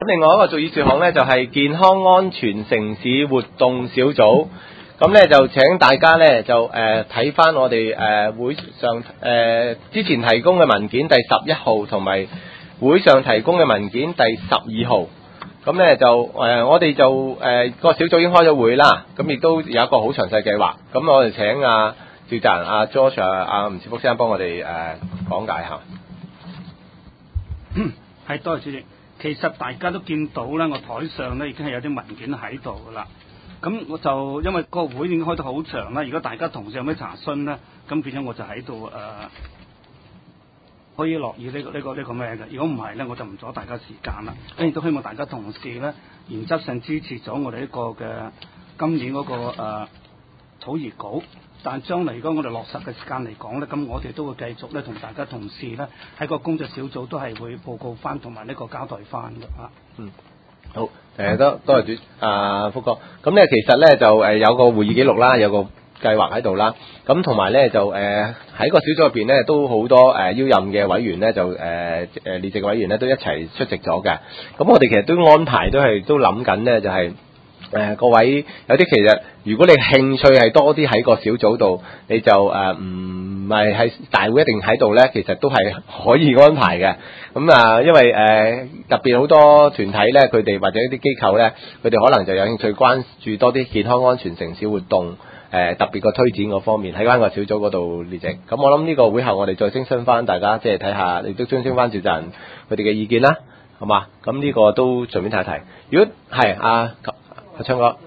咁另外一個族議事項咧就係健康安全城市活動小組。咁咧就請大家咧就睇翻我哋會上之前提供嘅文件第11號同埋會上提供嘅文件第12號。咁咧就我哋就個小組已經開咗會啦，咁亦都有一個好詳細計劃。咁我哋請召集人阿 George 阿吳志福先生幫我哋講解下。 係，多謝主席。其實大家都見到啦，我台上咧已經係有啲文件喺度噶啦。咁我就因為個會已經開得好長啦，如果大家同事有咩查詢咧，咁變咗我就喺度可以樂意呢個咩嘅。如果唔係咧，我就唔阻大家時間啦。咁亦都希望大家同事咧原則上支持咗我哋呢個嘅今年嗰個草擬稿。但將來如果我哋落實嘅時間嚟講咧，咁我哋都會繼續咧同大家同事咧喺個工作小組都係會報告翻同埋呢個交代翻嘅嚇。 好，多謝福哥。咁咧其實咧就有個會議記錄啦，有個計劃喺度啦。咁同埋咧就喺個小組入邊咧都好多邀任嘅委員咧就列席委員咧都一齊出席咗嘅。咁我哋其實都安排都諗緊咧就係、各位有啲其實如果你興趣係多啲喺個小組度，你就唔係喺大會一定喺度咧，其實都係可以安排嘅。咁因為特別好多團體咧，佢哋或者一啲機構咧，佢哋可能就有興趣關注多啲健康安全城市活動，特別個推展嗰方面喺翻個小組嗰度列席。咁我諗呢個會後我哋再徵詢翻大家，即係睇下，亦都徵詢翻召集人佢哋嘅意見啦，好嘛？咁呢個都順便睇一睇。如果係阿昌哥。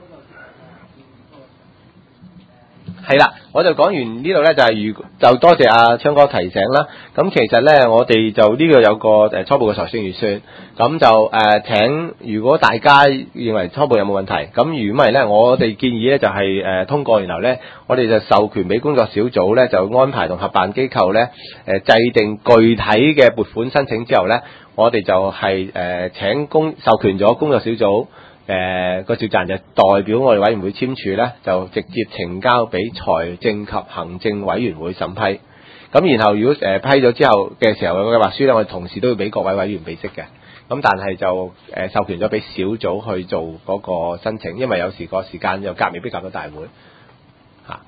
係啦，我就講完呢度咧，就多謝阿昌哥提醒啦。咁其實咧，我哋就呢個有個初步嘅財政預算，咁就請如果大家認為初步有冇問題，咁如果唔係咧，我哋建議咧就係通過，然後咧我哋就授權俾工作小組咧，就安排同合辦機構咧制定具體嘅撥款申請之後咧，我哋就係請授權咗工作小組。個召集人就代表我哋委員會簽署咧，就直接呈交俾財政及行政委員會審批。咁然後如果批咗之後嘅時候嘅計劃書咧，我哋同時都要俾各位委員備悉嘅。咁但係就授權咗俾小組去做嗰個申請，因為有時個時間又未必夾到大會嚇。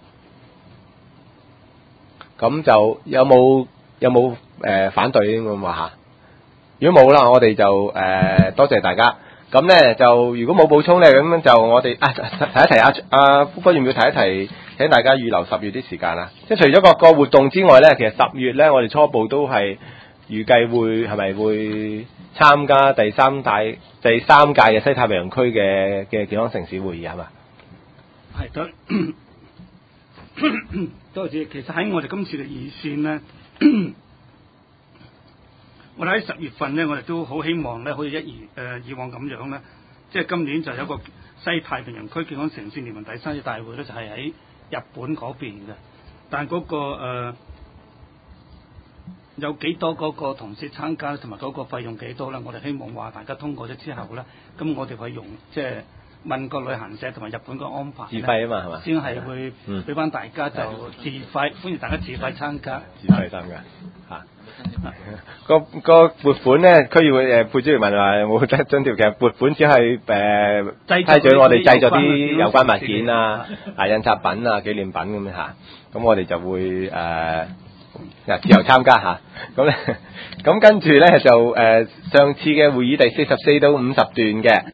咁就有冇反對咁話嚇？如果冇啦，我哋就多謝大家。咁咧就如果冇補充咧，咁就我哋提一提阿福哥要唔要提一提，請大家預留10月啲時間啊！即係除咗個活動之外咧，其實10月咧，我哋初步都係預計係咪會參加第三屆嘅西太平洋區嘅健康城市會議係嘛？ 係得，多謝。其實喺我哋今次嘅預算咧。我哋喺10月份咧，我哋都好希望咧，可以以往咁樣咧，即係今年就有個西太平洋區健康城市聯盟第3次大會咧，就係喺日本嗰邊嘅。但嗰個有幾多嗰個同事參加，同埋嗰個費用幾多咧？我哋希望話大家通過咗之後咧，咁我哋會用即係問個旅行社同埋日本個安排。自費啊嘛，係嘛？先係會俾翻大家就自費，歡迎大家自費參加。 自費參加嚇。個撥款咧，區議會副主席問話有冇津貼？其實撥款只係批准我哋製作啲有關物件啊、印刷品啊、紀念品咁樣嚇。咁我哋就會自由參加嚇。咁咧，咁跟住咧就上次嘅會議第44到50段嘅。